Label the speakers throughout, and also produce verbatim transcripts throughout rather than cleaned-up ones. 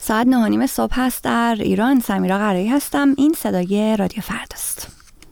Speaker 1: ساعت نه و نیم صبح هست در ایران. سمیرا قرایی هستم. این صدای رادیو فرداست.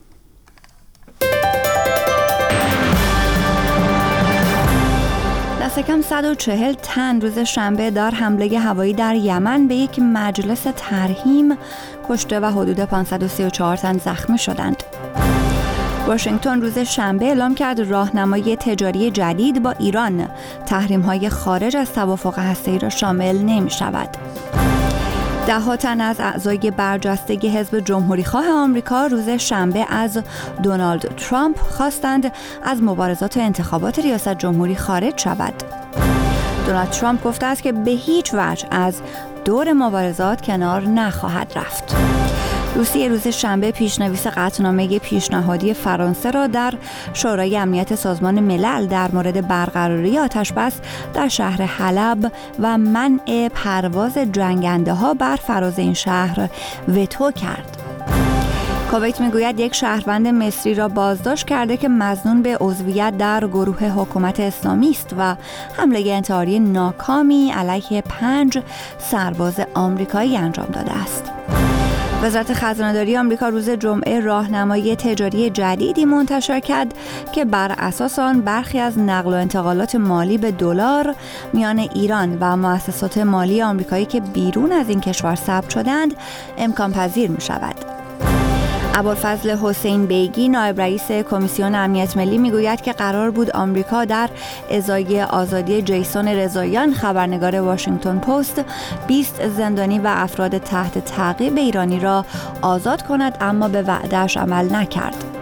Speaker 1: دست کم صد و چهل تن روز شنبه در حمله هوایی در یمن به یک مجلس ترحیم کشته و حدود پانصد و سی و چهار تن زخمی شدند. واشنگتن روز شنبه اعلام کرد راهنمای تجاری جدید با ایران تحریم‌های خارج از توافق هسته‌ای را شامل نمی‌شود. ده ها تن از اعضای برجسته حزب جمهوریخواه آمریکا روز شنبه از دونالد ترامپ خواستند از مبارزات انتخابات ریاست جمهوری خارج شود. دونالد ترامپ گفته است که به هیچ وجه از دور مبارزات کنار نخواهد رفت. روسیه روز شنبه پیشنویس قطعنامه پیشنهادی فرانسه را در شورای امنیت سازمان ملل در مورد برقراری آتش‌بس در شهر حلب و منع پرواز جنگنده‌ها بر فراز این شهر وتو کرد. کویت میگوید یک شهروند مصری را بازداشت کرده که مظنون به عضویت در گروه حکومت اسلامی است و حمله انتحاری ناکامی علیه پنج سرباز آمریکایی انجام داده است. وزارت خزانه‌داری آمریکا روز جمعه راهنمای تجاری جدیدی منتشر کرد که بر اساس آن برخی از نقل و انتقالات مالی به دلار میان ایران و مؤسسات مالی آمریکایی که بیرون از این کشور ثبت شدند امکان پذیر می شود. ابوالفضل حسین بیگی نایب رئیس کمیسیون امنیت ملی میگوید که قرار بود آمریکا در ازای آزادی جیسون رضاییان خبرنگار واشنگتن پست بیست زندانی و افراد تحت تعقیب ایرانی را آزاد کند، اما به وعده‌اش عمل نکرد.